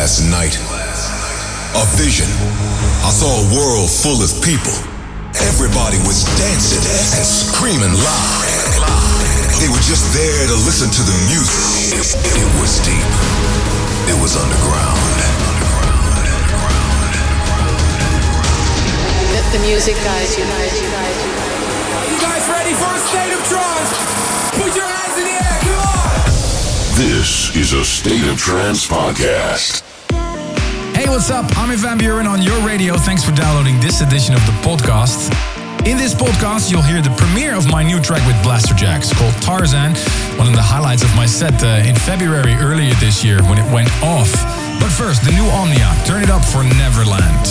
last night. A vision. I saw a world full of people. Everybody was dancing and screaming loud. They were just there to listen to the music. It was deep. It was underground. The music guides you. You guys ready for a state of trance? Put your hands in the air, come on! This is a State of Trance podcast. Hey, what's up? I'm Van Buren on your radio. Thanks for downloading this edition of the podcast. In this podcast, you'll hear the premiere of my new track with Blasterjaxx called Tarzan, one of the highlights of my set in February earlier this year when it went off. But first, the new Omnia, Turn It Up for Neverland.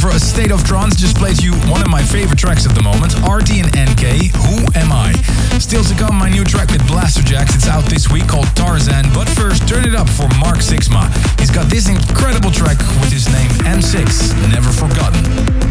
A State of Trance. Just played you one of my favorite tracks at the moment, Arty and NK, Who Am I? Still to come, my new track with Blasterjaxx. It's out this week called Tarzan. But first, turn it up for Mark Sixma. He's got this incredible track with his name M6, Never Forgotten.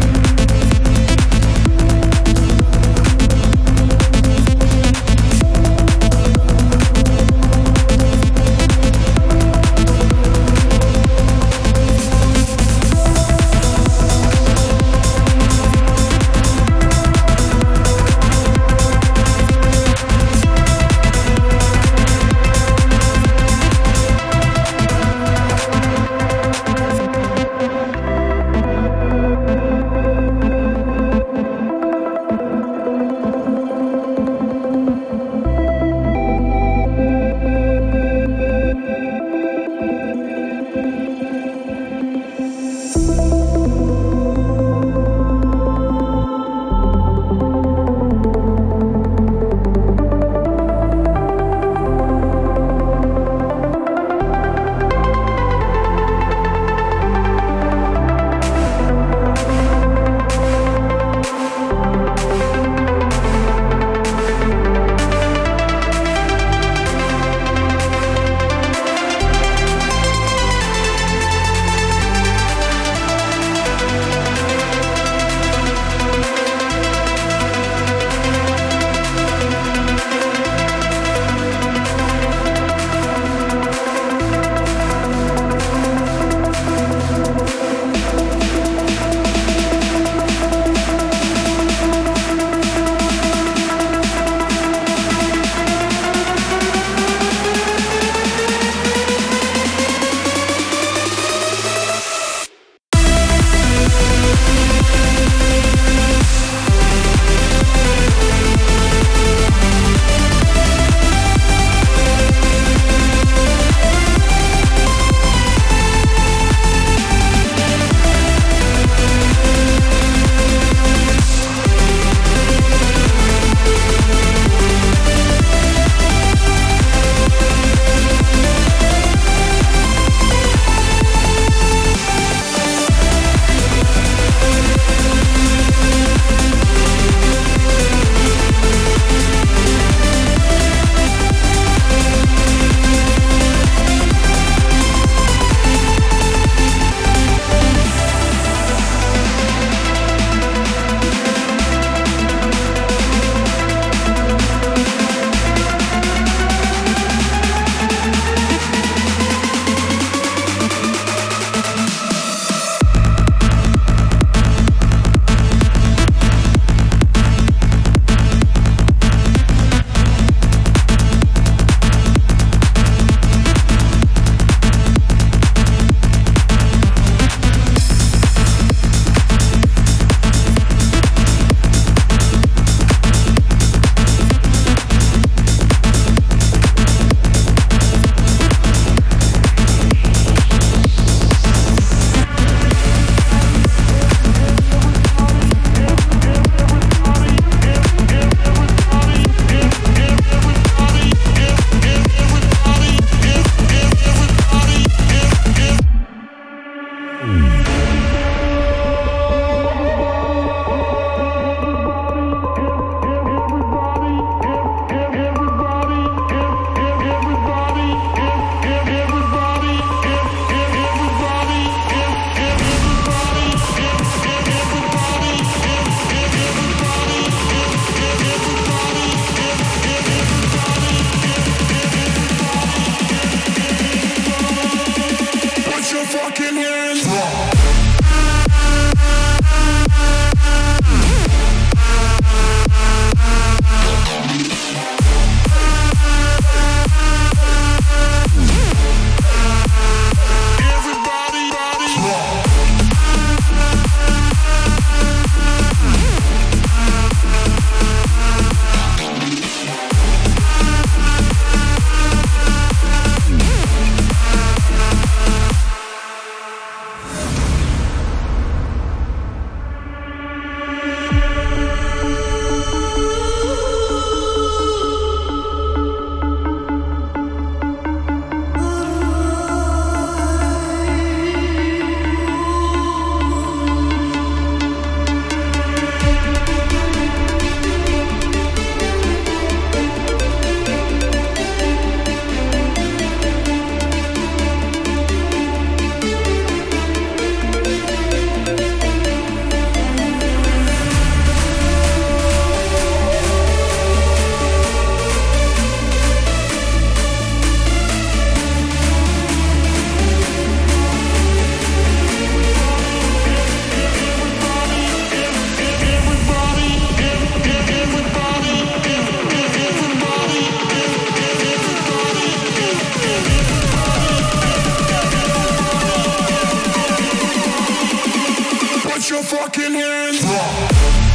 fucking hands up.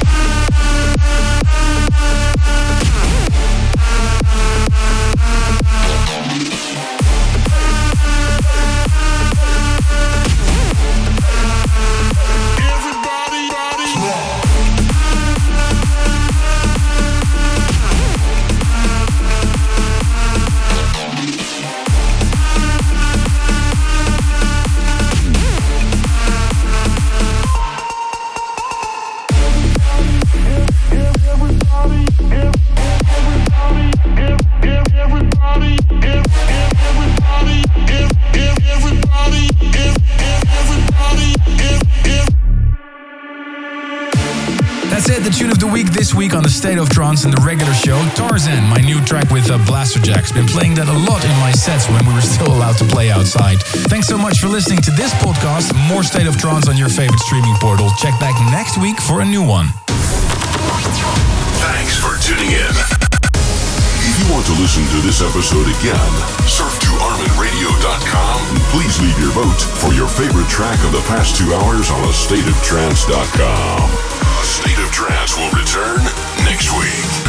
The tune of the week this week on the State of Trance and the regular show, Tarzan, my new track with Blasterjaxx. Been playing that a lot in my sets when we were still allowed to play outside. Thanks so much for listening to this podcast. More State of Trance on your favorite streaming portal. Check back next week for a new one. Thanks for tuning in. If you want to listen to this episode again, surf to ArminRadio.com and please leave your vote for your favorite track of the past 2 hours on AStateOfTrance.com. State of Trance will return next week.